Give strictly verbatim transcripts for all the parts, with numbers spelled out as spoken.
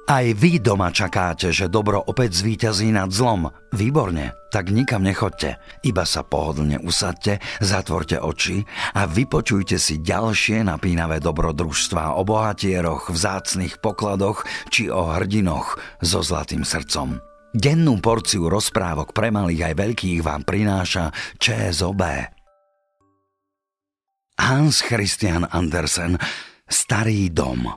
Aj vy doma čakáte, že dobro opäť zvíťazí nad zlom. Výborne, tak nikam nechoďte. Iba sa pohodlne usaďte, zatvorte oči a vypočujte si ďalšie napínavé dobrodružstvá o bohatieroch, vzácnych pokladoch či o hrdinoch so zlatým srdcom. Dennú porciu rozprávok pre malých aj veľkých vám prináša ČSOB. Hans Christian Andersen, Starý dom.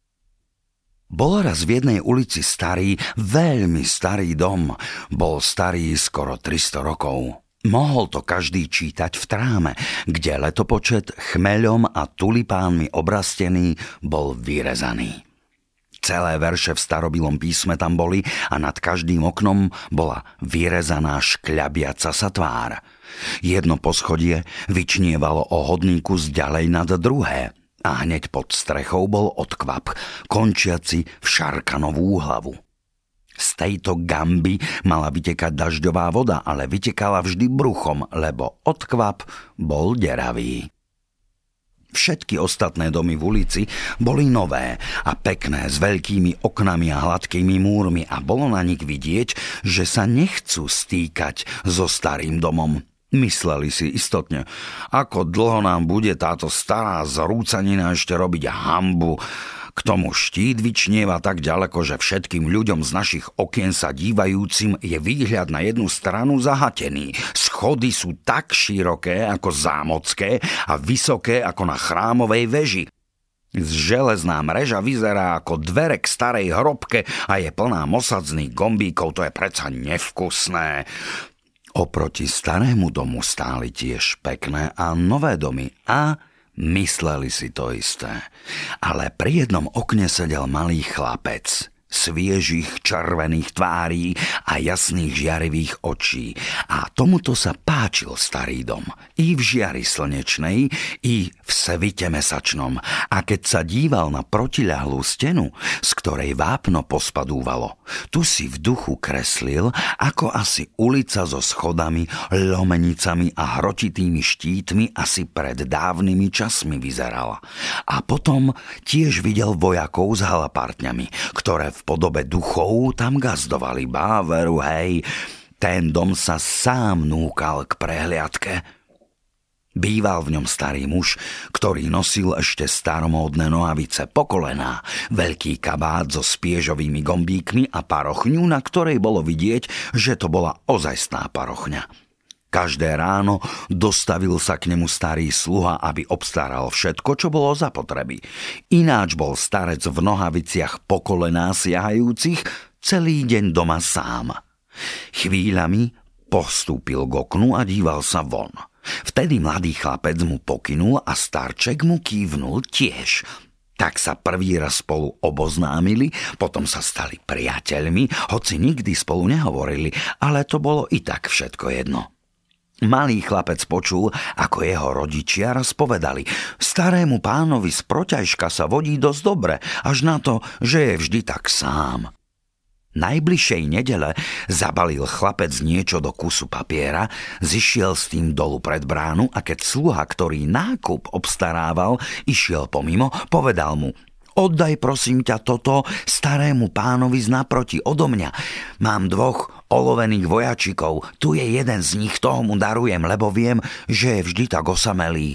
Bol raz v jednej ulici starý, veľmi starý dom. Bol starý skoro tristo rokov. Mohol to každý čítať v tráme, kde letopočet chmeľom a tulipánmi obrastený bol vyrezaný. Celé verše v starobilom písme tam boli a nad každým oknom bola vyrezaná škľabiaca sa tvár. Jedno poschodie vyčnievalo o hodníku zďalej nad druhé. A hneď pod strechou bol odkvap, končiaci v šarkanovú hlavu. Z tejto gamby mala vytekať dažďová voda, ale vytekala vždy bruchom, lebo odkvap bol deravý. Všetky ostatné domy v ulici boli nové a pekné, s veľkými oknami a hladkými múrmi a bolo na nich vidieť, že sa nechcú stýkať so starým domom. Mysleli si istotne, ako dlho nám bude táto stará zrúcanina ešte robiť hanbu. K tomu štít vyčnieva tak ďaleko, že všetkým ľuďom z našich okien sa dívajúcim je výhľad na jednu stranu zahatený. Schody sú tak široké ako zámocké a vysoké ako na chrámovej veži. Železná mreža vyzerá ako dvere k starej hrobke a je plná mosadzných gombíkov, to je predsa nevkusné. Oproti starému domu stáli tiež pekné a nové domy a mysleli si to isté. Ale pri jednom okne sedel malý chlapec, sviežých červených tvárí a jasných žiarivých očí. A tomuto sa páčil starý dom. I v žiari slnečnej, i v svite mesačnom. A keď sa díval na protiľahlú stenu, z ktorej vápno pospadúvalo, tu si v duchu kreslil, ako asi ulica so schodami, lomenicami a hrotitými štítmi asi pred dávnymi časmi vyzerala. A potom tiež videl vojakov s halapartňami, ktoré v podobe duchov tam gazdovali. Báveru, hej, ten dom sa sám núkal k prehliadke. Býval v ňom starý muž, ktorý nosil ešte staromódne nohavice po kolená, veľký kabát so spiežovými gombíkmi a parochňu, na ktorej bolo vidieť, že to bola ozajstná parochňa. Každé ráno dostavil sa k nemu starý sluha, aby obstaral všetko, čo bolo zapotreby. Ináč bol starec v nohaviciach po kolená siahajúcich celý deň doma sám. Chvíľami postúpil k oknu a díval sa von. Vtedy mladý chlapec mu pokynul a starček mu kývnul tiež. Tak sa prvý raz spolu oboznámili, potom sa stali priateľmi, hoci nikdy spolu nehovorili, ale to bolo i tak všetko jedno. Malý chlapec počul, ako jeho rodičia raz povedali: starému pánovi z proťažka sa vodí dosť dobre, až na to, že je vždy tak sám. Najbližšej nedele zabalil chlapec niečo do kusu papiera, zišiel s tým dolu pred bránu a keď sluha, ktorý nákup obstarával, išiel pomimo, povedal mu: oddaj prosím ťa toto starému pánovi z naproti odo mňa. Mám dvoch olovených vojačikov, tu je jeden z nich, toho mu darujem, lebo viem, že je vždy tak osamelý.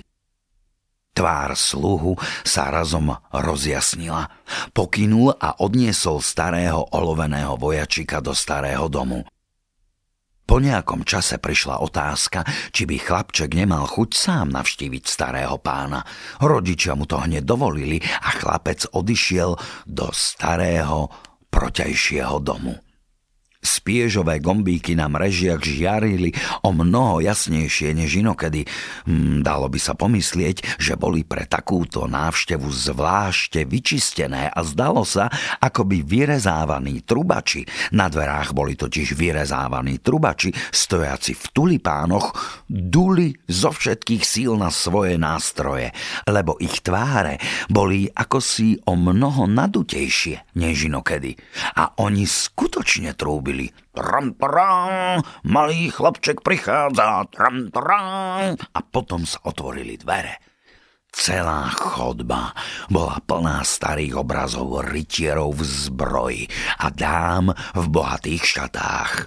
Tvár sluhu sa razom rozjasnila. Pokynul a odniesol starého oloveného vojačika do starého domu. Po nejakom čase prišla otázka, či by chlapček nemal chuť sám navštíviť starého pána. Rodičia mu to hneď dovolili a chlapec odišiel do starého proťajšieho domu. Spiežové gombíky na mrežiach žiarili o mnoho jasnejšie než inokedy. Hm, dalo by sa pomyslieť, že boli pre takúto návštevu zvlášte vyčistené a zdalo sa, ako by vyrezávaní trubači. Na dverách boli totiž vyrezávaní trubači, stojaci v tulipánoch, duli zo všetkých síl na svoje nástroje, lebo ich tváre boli akosi o mnoho nadutejšie než inokedy. A oni skutočne trúbili. Tram, tram, malý chlapček prichádza, tram, tram. A potom sa otvorili dvere. Celá chodba bola plná starých obrazov rytierov v zbroji a dám v bohatých šatách.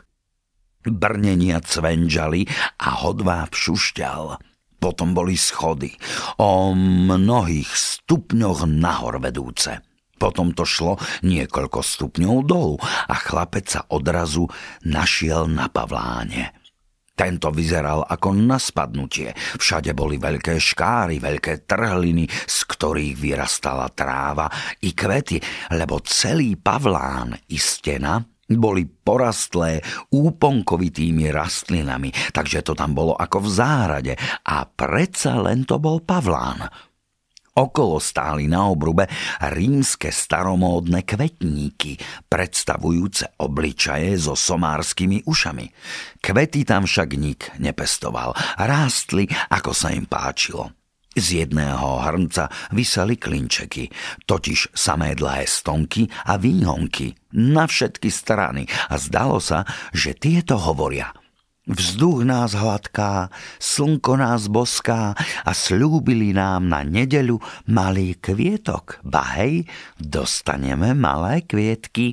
Brnenia cvenžali a hodváb šušťal. Potom boli schody, o mnohých stupňoch nahor vedúce. Potom to šlo niekoľko stupňov dolu a chlapec sa odrazu našiel na pavláne. Tento vyzeral ako na spadnutie. Všade boli veľké škáry, veľké trhliny, z ktorých vyrastala tráva i kvety, lebo celý pavlán i stena boli porastlé úponkovitými rastlinami, takže to tam bolo ako v záhrade a predsa len to bol pavlán. Okolo stáli na obrube rímske staromódne kvetníky, predstavujúce obličaje so somárskymi ušami. Kvety tam však nik nepestoval, rástli, ako sa im páčilo. Z jedného hrnca viseli klinčeky, totiž samé dlhé stonky a výhonky na všetky strany a zdalo sa, že tieto hovoria: vzduch nás hladká, slnko nás boská a sľúbili nám na nedeľu malý kvietok. Ba hej, dostaneme malé kvietky.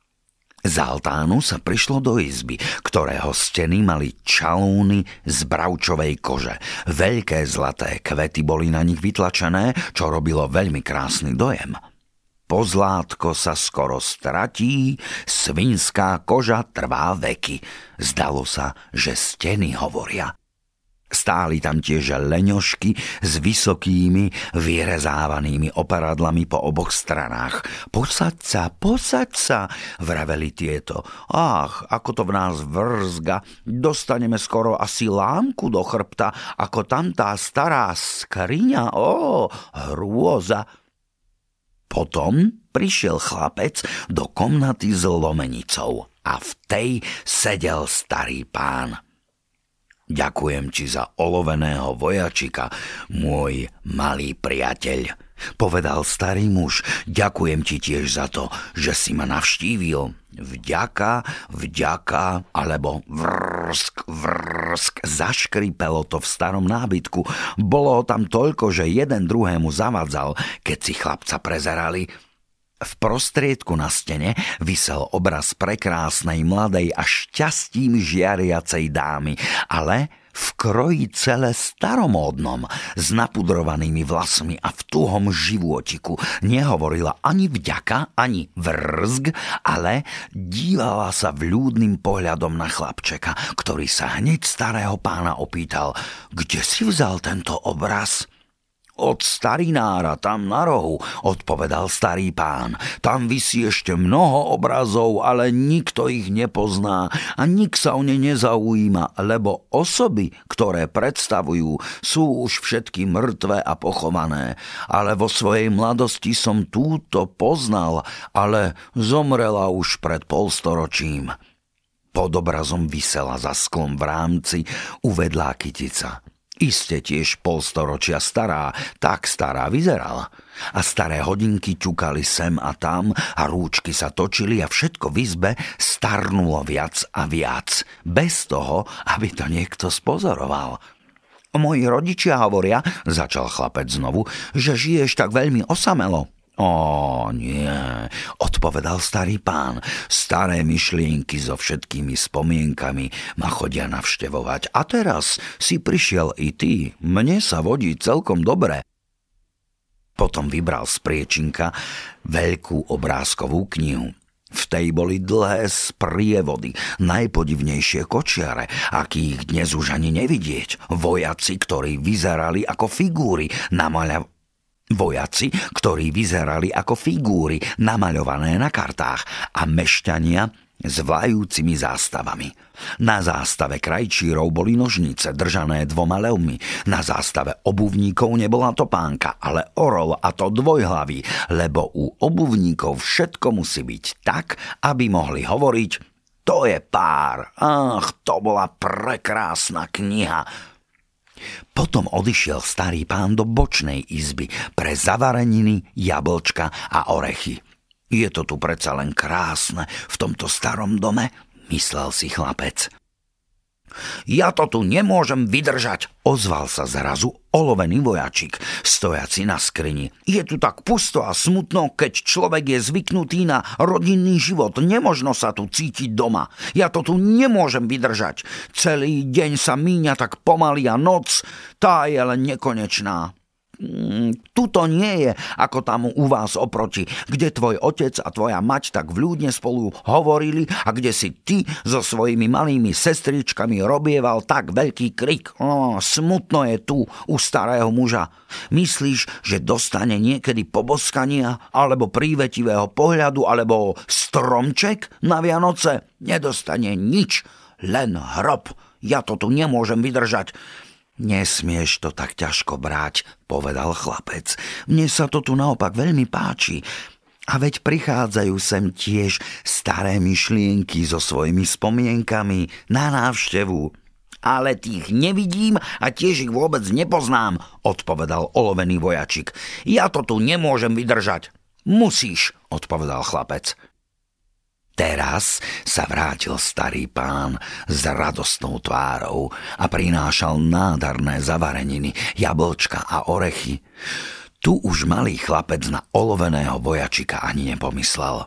Z altánu sa prišlo do izby, ktorého steny mali čalúny z bravčovej kože. Veľké zlaté kvety boli na nich vytlačené, čo robilo veľmi krásny dojem. Pozlátko sa skoro stratí, svinská koža trvá veky. Zdalo sa, že steny hovoria. Stáli tam tiež leňošky s vysokými, vyrezávanými operadlami po oboch stranách. Posaď sa, posaď sa, vraveli tieto. Ach, ako to v nás vrzga, dostaneme skoro asi lámku do chrbta, ako tam tá stará skriňa, ó, hrôza. Potom prišiel chlapec do komnaty s lomenicou a v tej sedel starý pán. Ďakujem ti za oloveného vojačika, môj malý priateľ, povedal starý muž. Ďakujem ti tiež za to, že si ma navštívil. Vďaka, vďaka, alebo vrsk, vrsk, zaškripelo to v starom nábytku. Bolo ho tam toľko, že jeden druhému zavadzal, keď si chlapca prezerali. V prostriedku na stene visel obraz prekrásnej, mladej a šťastím žiariacej dámy, ale v kroji celé staromódnom, s napudrovanými vlasmi a v tuhom životiku. Nehovorila ani vďaka, ani vrzg, ale dívala sa vľúdnym pohľadom na chlapčeka, ktorý sa hneď starého pána opýtal: kde si vzal tento obraz? Od starinára, tam na rohu, odpovedal starý pán. Tam visí ešte mnoho obrazov, ale nikto ich nepozná a nik sa o ne nezaujíma, lebo osoby, ktoré predstavujú, sú už všetky mŕtve a pochované. Ale vo svojej mladosti som túto poznal, ale zomrela už pred polstoročím. Pod obrazom visela za sklom v rámci uvedlá kytica. Iste tiež polstoročia stará, tak stará vyzerala. A staré hodinky ťukali sem a tam a rúčky sa točili a všetko v izbe starnulo viac a viac, bez toho, aby to niekto spozoroval. Moji rodičia hovoria, začal chlapec znovu, že žiješ tak veľmi osamelo. Ó, nie, odpovedal starý pán. Staré myšlienky so všetkými spomienkami ma chodia navštevovať. A teraz si prišiel i ty. Mne sa vodí celkom dobre. Potom vybral z priečinka veľkú obrázkovú knihu. V tej boli dlhé sprievody, najpodivnejšie kočiare, akých dnes už ani nevidieť. Vojaci, ktorí vyzerali ako figúry namaľav... Vojaci, ktorí vyzerali ako figúry namaľované na kartách a mešťania s vlajúcimi zástavami. Na zástave krajčírov boli nožnice držané dvoma levmi. Na zástave obuvníkov nebola topánka, ale orol, a to dvojhlavý, lebo u obuvníkov všetko musí byť tak, aby mohli hovoriť: to je pár. Ach, to bola prekrásna kniha. Potom odišiel starý pán do bočnej izby pre zavareniny, jablčka a orechy. Je to tu predsa len krásne v tomto starom dome, myslel si chlapec. Ja to tu nemôžem vydržať, ozval sa zrazu olovený vojačik, stojaci na skrini. Je tu tak pusto a smutno, keď človek je zvyknutý na rodinný život. Nemožno sa tu cítiť doma. Ja to tu nemôžem vydržať. Celý deň sa míňa tak pomaly a noc, tá je len nekonečná. Tuto nie je ako tam u vás oproti, kde tvoj otec a tvoja mať tak vľúdne spolu hovorili a kde si ty so svojimi malými sestričkami robieval tak veľký krik. Oh, smutno je tu u starého muža. Myslíš, že dostane niekedy poboskania alebo prívetivého pohľadu alebo stromček na Vianoce? Nedostane nič, len hrob. Ja to tu nemôžem vydržať. Nesmieš to tak ťažko brať, povedal chlapec. Mne sa to tu naopak veľmi páči. A veď prichádzajú sem tiež staré myšlienky so svojimi spomienkami na návštevu. Ale tých nevidím a tiež ich vôbec nepoznám, odpovedal olovený vojačik. Ja to tu nemôžem vydržať. Musíš, odpovedal chlapec. Teraz sa vrátil starý pán s radostnou tvárou a prinášal nádherné zavareniny, jablčka a orechy. Tu už malý chlapec na oloveného vojačika ani nepomyslel.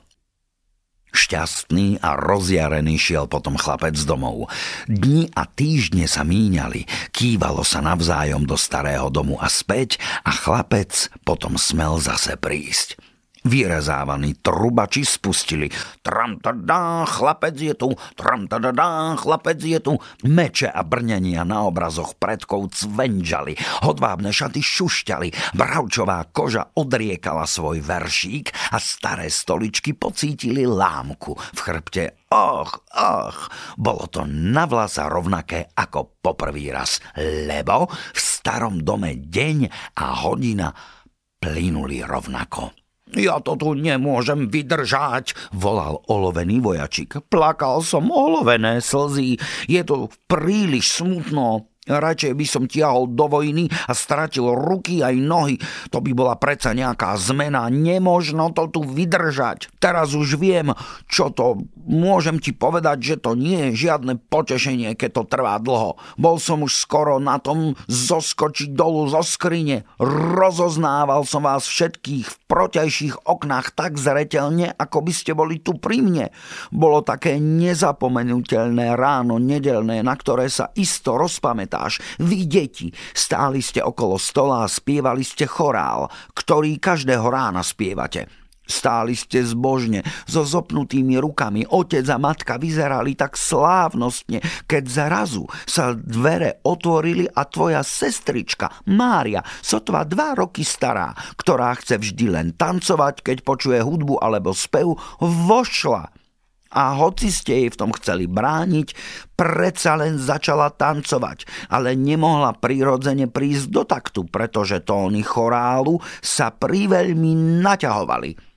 Šťastný a rozjarený šiel potom chlapec domov. Dni a týždne sa míňali, kývalo sa navzájom do starého domu a späť a chlapec potom smel zase prísť. Vyrezávaní trubači spustili. Tram-tadá, chlapec je tu, tram-tadá, chlapec je tu. Meče a brnenia na obrazoch predkov cvenžali, hodvábne šaty šušťali, bravčová koža odriekala svoj veršík a staré stoličky pocítili lámku v chrbte. Och, och, bolo to na vlasa rovnaké ako poprvý raz, lebo v starom dome deň a hodina plynuli rovnako. Ja to tu nemôžem vydržať, volal olovený vojačik. Plakal som olovené slzy. Je to príliš smutno. Radšej by som tiahol do vojny a stratil ruky aj nohy. To by bola predsa nejaká zmena. Nemožno to tu vydržať. Teraz už viem, čo to. Môžem ti povedať, že to nie je žiadne potešenie, keď to trvá dlho. Bol som už skoro na tom zoskočiť dolu zo skrine. Rozoznával som vás všetkých v protiajších oknách tak zreteľne, ako by ste boli tu pri mne. Bolo také nezapomenuteľné ráno nedeľné, na ktoré sa isto rozpamätá. Vy, deti, stáli ste okolo stola a spievali ste chorál, ktorý každého rána spievate. Stáli ste zbožne, so zopnutými rukami. Otec a matka vyzerali tak slávnostne, keď zrazu sa dvere otvorili a tvoja sestrička, Mária, sotva dva roky stará, ktorá chce vždy len tancovať, keď počuje hudbu alebo spev, vošla. A hoci ste jej v tom chceli brániť, predsa len začala tancovať, ale nemohla prirodzene prísť do taktu, pretože tóny chorálu sa priveľmi naťahovali.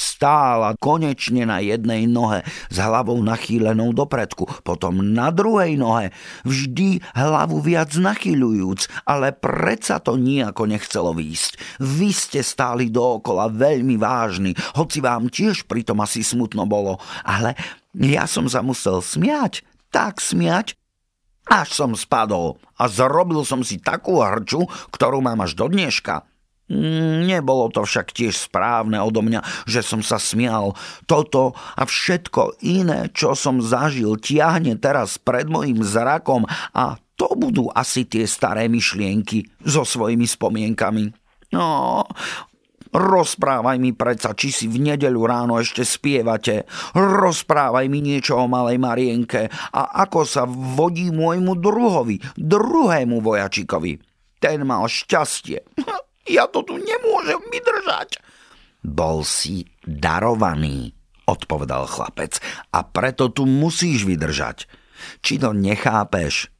Stála konečne na jednej nohe s hlavou nachýlenou dopredku, potom na druhej nohe, vždy hlavu viac nachýľujúc, ale predsa to nijako nechcelo výjsť. Vy ste stáli dookola veľmi vážni, hoci vám tiež pritom asi smutno bolo, ale ja som sa musel smiať, tak smiať, až som spadol a zrobil som si takú hrču, ktorú mám až do dneška. Nebolo to však tiež správne odo mňa, že som sa smial. Toto a všetko iné, čo som zažil, tiahne teraz pred mojím zrakom a to budú asi tie staré myšlienky so svojimi spomienkami. No, rozprávaj mi predsa, či si v nedeľu ráno ešte spievate. Rozprávaj mi niečo o malej Marienke a ako sa vodí môjmu druhovi, druhému vojačikovi. Ten mal šťastie. Ja to tu nemôžem vydržať. Bol si darovaný, odpovedal chlapec, a preto tu musíš vydržať. Či to nechápeš?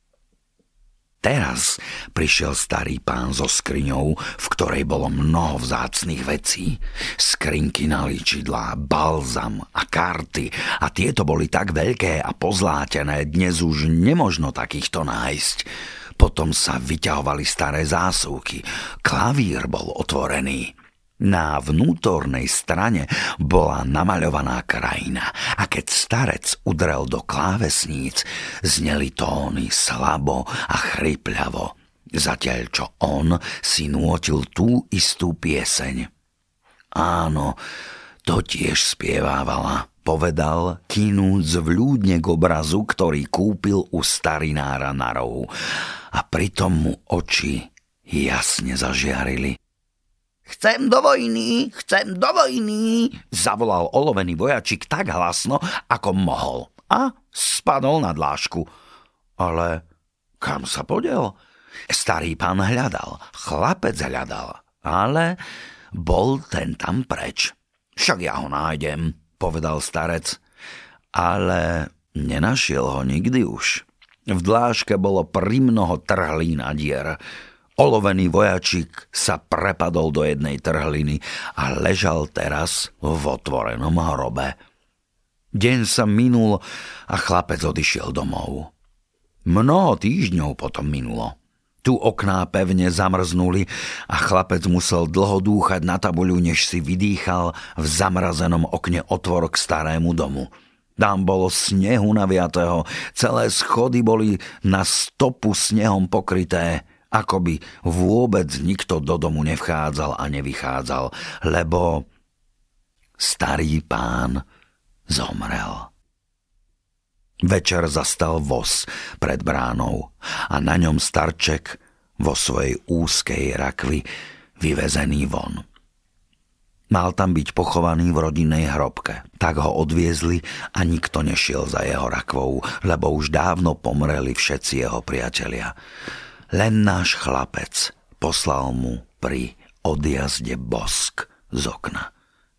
Teraz prišiel starý pán so skriňou, v ktorej bolo mnoho vzácnych vecí. Skrinky na líčidlá, balzam a karty. A tieto boli tak veľké a pozlátené, dnes už nemožno takýchto nájsť. Potom sa vyťahovali staré zásuvky. Klavír bol otvorený. Na vnútornej strane bola namaľovaná krajina a keď starec udrel do klávesníc, zneli tóny slabo a chrypľavo, zatiaľ čo on si nútil tú istú pieseň. Áno, to tiež spievávala, povedal, kýnúc vľúdne k obrazu, ktorý kúpil u starinára na rohu. A pritom mu oči jasne zažiarili. Chcem do vojny, chcem do vojny, zavolal olovený vojačik tak hlasno, ako mohol a spadol na dlášku. Ale kam sa podiel? Starý pán hľadal, chlapec hľadal, ale bol ten tam preč. Však ja ho nájdem, povedal starec, ale nenašiel ho nikdy už. V dláške bolo primnoho trhlín a dier. Olovený vojačik sa prepadol do jednej trhliny a ležal teraz v otvorenom hrobe. Deň sa minul a chlapec odišiel domov. Mnoho týždňov potom minulo. Tu okná pevne zamrznuli a chlapec musel dlho dúchať na tabuľu, než si vydýchal v zamrazenom okne otvor k starému domu. Tam bolo snehu naviatého, celé schody boli na stopu snehom pokryté, ako by vôbec nikto do domu nevchádzal a nevychádzal, lebo starý pán zomrel. Večer zastal voz pred bránou a na ňom starček vo svojej úzkej rakvi vyvezený von. Mal tam byť pochovaný v rodinnej hrobke. Tak ho odviezli a nikto nešiel za jeho rakvou, lebo už dávno pomreli všetci jeho priatelia. Len náš chlapec poslal mu pri odjazde bosk z okna.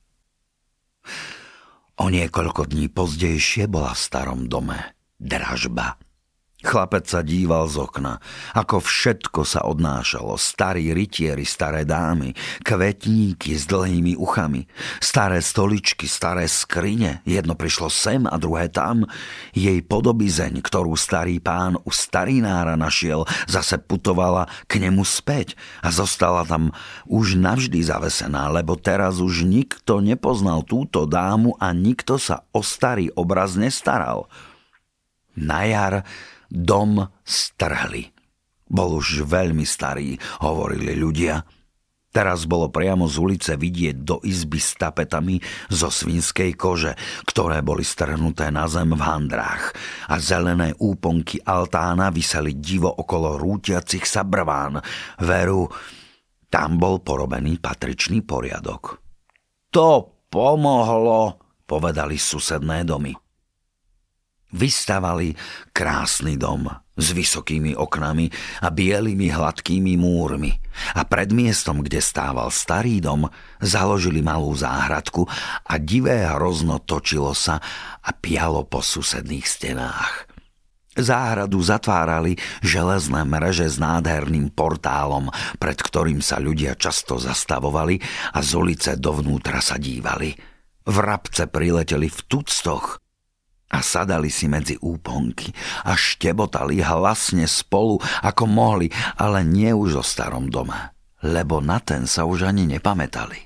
O niekoľko dní pozdejšie bola v starom dome dražba. Chlapec sa díval z okna, ako všetko sa odnášalo. Starí rytieri, staré dámy, kvetníky s dlhými uchami, staré stoličky, staré skrine. Jedno prišlo sem a druhé tam. Jej podobizeň, ktorú starý pán u starinára našiel, zase putovala k nemu späť a zostala tam už navždy zavesená, lebo teraz už nikto nepoznal túto dámu a nikto sa o starý obraz nestaral. Na jar dom strhli. Bol už veľmi starý, hovorili ľudia. Teraz bolo priamo z ulice vidieť do izby s tapetami zo svinskej kože, ktoré boli strhnuté na zem v handrách a zelené úponky altána viseli divo okolo rútiacich sa brván. Veru, tam bol porobený patričný poriadok. To pomohlo, povedali susedné domy. Vystavali krásny dom s vysokými oknami a bielými hladkými múrmi a pred miestom, kde stával starý dom, založili malú záhradku a divé hrozno točilo sa a pialo po susedných stenách. Záhradu zatvárali železné mreže s nádherným portálom, pred ktorým sa ľudia často zastavovali a z ulice dovnútra sa dívali. Vrabce prileteli v tuctoch a sadali si medzi úponky a štebotali hlasne spolu, ako mohli, ale nie už o starom dome, lebo na ten sa už ani nepamätali.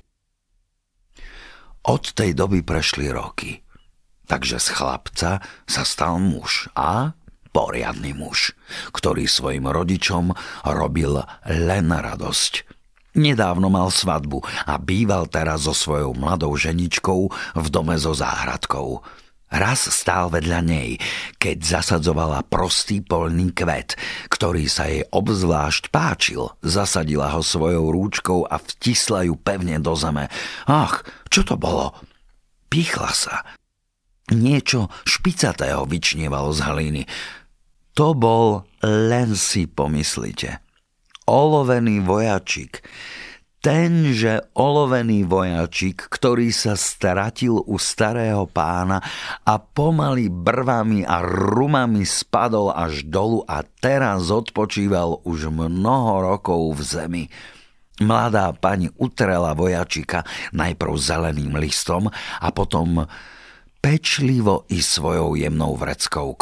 Od tej doby prešli roky, takže z chlapca sa stal muž a poriadny muž, ktorý svojim rodičom robil len radosť. Nedávno mal svadbu a býval teraz so svojou mladou ženičkou v dome so záhradkou. Raz stál vedľa nej, keď zasadzovala prostý poľný kvet, ktorý sa jej obzvlášť páčil. Zasadila ho svojou rúčkou a vtisla ju pevne do zeme. Ach, čo to bolo? Píchla sa. Niečo špicatého vyčnievalo z hliny. To bol, len si pomyslite, olovený vojačik. Tenže olovený vojačik, ktorý sa stratil u starého pána a pomaly brvami a rumami spadol až dolu a teraz odpočíval už mnoho rokov v zemi. Mladá pani utrela vojačika najprv zeleným listom a potom pečlivo i svojou jemnou vreckovkou.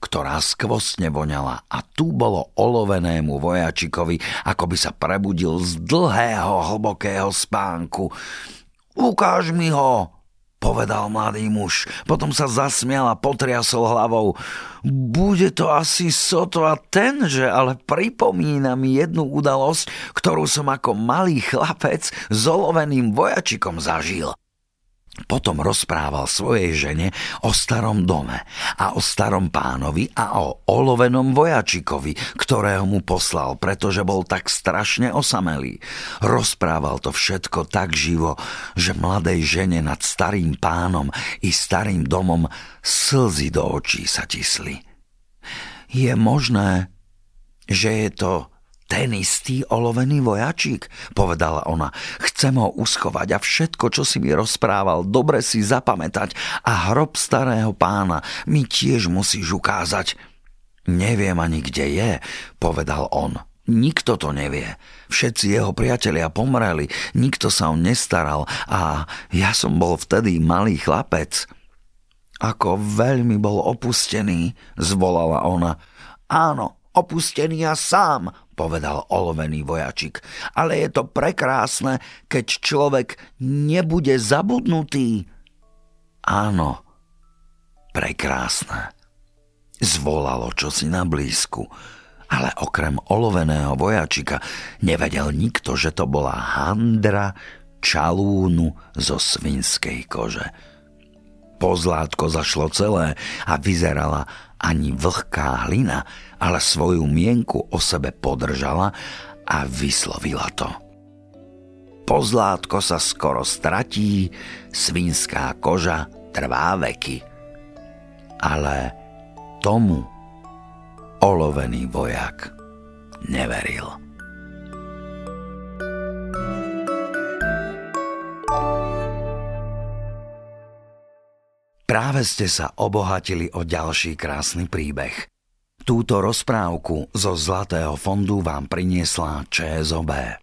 ktorá skvostne voňala, a tu bolo olovenému vojačikovi, ako by sa prebudil z dlhého, hlbokého spánku. Ukáž mi ho, povedal mladý muž. Potom sa zasmial a potriasol hlavou. Bude to asi sotva tenže, ale pripomína mi jednu udalosť, ktorú som ako malý chlapec s oloveným vojačikom zažil. Potom rozprával svojej žene o starom dome a o starom pánovi a o olovenom vojačikovi, ktorého mu poslal, pretože bol tak strašne osamelý. Rozprával to všetko tak živo, že mladej žene nad starým pánom i starým domom slzy do očí sa tisli. Je možné, že je to ten istý olovený vojačík, povedala ona. Chcem ho uschovať a všetko, čo si mi rozprával, dobre si zapamätať a hrob starého pána mi tiež musíš ukázať. Neviem ani, kde je, povedal on. Nikto to nevie. Všetci jeho priatelia pomreli, nikto sa o nestaral a ja som bol vtedy malý chlapec. Ako veľmi bol opustený, zvolala ona. Áno, opustený ja sám, povedal olovený vojačik. Ale je to prekrásne, keď človek nebude zabudnutý. Áno, prekrásne, zvolalo čosi na blízku. Ale okrem oloveného vojačika nevedel nikto, že to bola handra čalúnu zo svinskej kože. Pozlátko zašlo celé a vyzerala ani vlhká hlina, ale svoju mienku o sebe podržala a vyslovila to. Pozlátko sa skoro stratí, svinská koža trvá veky. Ale tomu olovený vojak neveril. Práve ste sa obohatili o ďalší krásny príbeh. Túto rozprávku zo Zlatého fondu vám priniesla ČSOB.